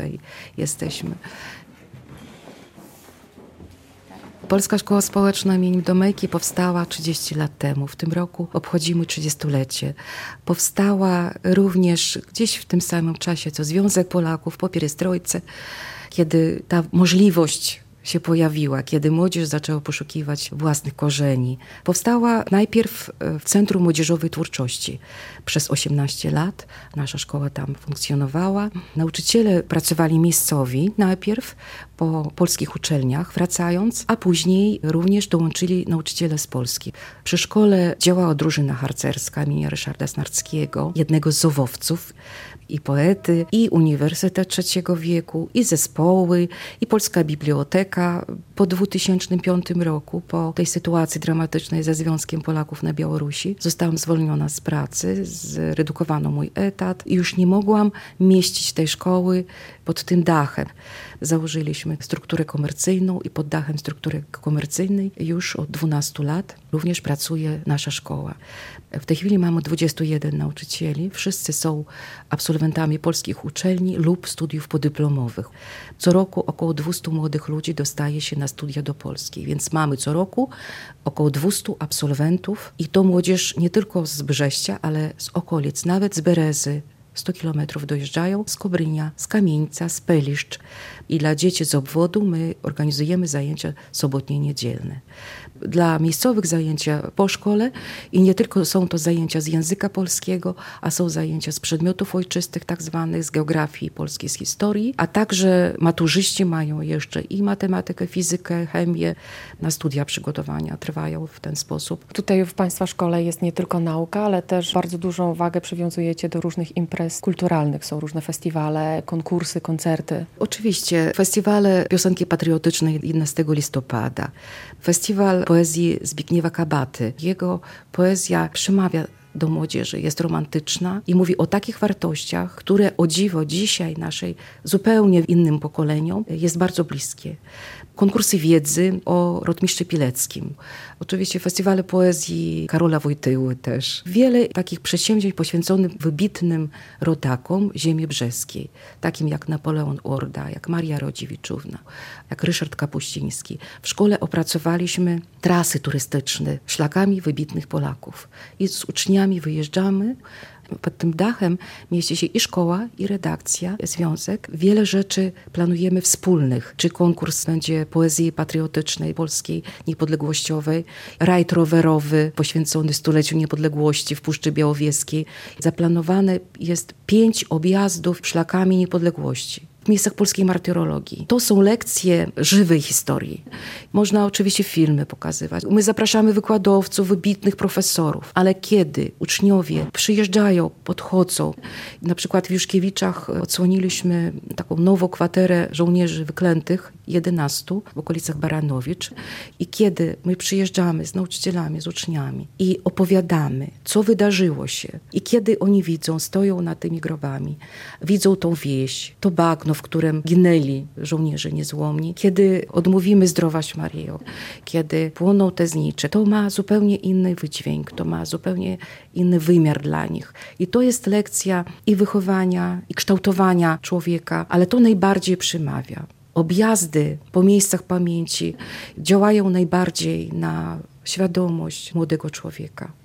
tutaj jesteśmy. Polska Szkoła Społeczna im. Domejki powstała 30 lat temu. W tym roku obchodzimy 30-lecie. Powstała również gdzieś w tym samym czasie, co Związek Polaków po pierestrojce, kiedy ta możliwość się pojawiła, kiedy młodzież zaczęła poszukiwać własnych korzeni. Powstała najpierw w Centrum Młodzieżowej Twórczości. Przez 18 lat nasza szkoła tam funkcjonowała. Nauczyciele pracowali miejscowi najpierw po polskich uczelniach, wracając, a później również dołączyli nauczyciele z Polski. Przy szkole działała drużyna harcerska imienia Ryszarda Snarckiego, jednego z zowowców, i poety, i Uniwersytet Trzeciego Wieku, i zespoły, i Polska Biblioteka. Po 2005 roku, po tej sytuacji dramatycznej ze Związkiem Polaków na Białorusi, zostałam zwolniona z pracy, zredukowano mój etat i już nie mogłam mieścić tej szkoły pod tym dachem. Założyliśmy strukturę komercyjną i pod dachem struktury komercyjnej już od 12 lat również pracuje nasza szkoła. W tej chwili mamy 21 nauczycieli. Wszyscy są absolwentami polskich uczelni lub studiów podyplomowych. Co roku około 200 młodych ludzi dostaje się na studia do Polski, więc mamy co roku około 200 absolwentów i to młodzież nie tylko z Brześcia, ale z okolic, nawet z Berezy. 100 kilometrów dojeżdżają z Kobrynia, z Kamieńca, z Peliszcz. I dla dzieci z obwodu my organizujemy zajęcia sobotnie i niedzielne. Dla miejscowych zajęcia po szkole i nie tylko są to zajęcia z języka polskiego, a są zajęcia z przedmiotów ojczystych, tak zwanych, z geografii polskiej, z historii, a także maturzyści mają jeszcze i matematykę, fizykę, chemię. Na studia przygotowania trwają w ten sposób. Tutaj w Państwa szkole jest nie tylko nauka, ale też bardzo dużą wagę przywiązujecie do różnych imprez kulturalnych. Są różne festiwale, konkursy, koncerty. Oczywiście. Festiwale piosenki patriotycznej 11 listopada. Festiwal poezji Zbigniewa Kabaty. Jego poezja przemawia do młodzieży, jest romantyczna i mówi o takich wartościach, które o dziwo dzisiaj naszej zupełnie innym pokoleniom jest bardzo bliskie. Konkursy wiedzy o Rotmistrzu Pileckim. Oczywiście festiwale poezji Karola Wojtyły też. Wiele takich przedsięwzięć poświęconych wybitnym rodakom ziemi brzeskiej, takim jak Napoleon Orda, jak Maria Rodziewiczówna, jak Ryszard Kapuściński. W szkole opracowaliśmy trasy turystyczne szlakami wybitnych Polaków i z uczniami wyjeżdżamy. Pod tym dachem mieści się i szkoła, i redakcja, związek. Wiele rzeczy planujemy wspólnych. Czy konkurs będzie poezji patriotycznej, polskiej, niepodległościowej, rajd rowerowy poświęcony stuleciu niepodległości w Puszczy Białowieskiej. Zaplanowane jest 5 objazdów szlakami niepodległości w miejscach polskiej martyrologii. To są lekcje żywej historii. Można oczywiście filmy pokazywać. My zapraszamy wykładowców, wybitnych profesorów, ale kiedy uczniowie przyjeżdżają, podchodzą, na przykład w Juszkiewiczach odsłoniliśmy taką nową kwaterę żołnierzy wyklętych, 11 w okolicach Baranowicz i kiedy my przyjeżdżamy z nauczycielami, z uczniami i opowiadamy, co wydarzyło się i kiedy oni widzą, stoją nad tymi grobami, widzą tą wieś, to bagno, w którym ginęli żołnierze niezłomni, kiedy odmówimy Zdrowaś Maryjo, kiedy płoną te znicze, to ma zupełnie inny wydźwięk, to ma zupełnie inny wymiar dla nich. I to jest lekcja i wychowania, i kształtowania człowieka, ale to najbardziej przemawia. Objazdy po miejscach pamięci działają najbardziej na świadomość młodego człowieka.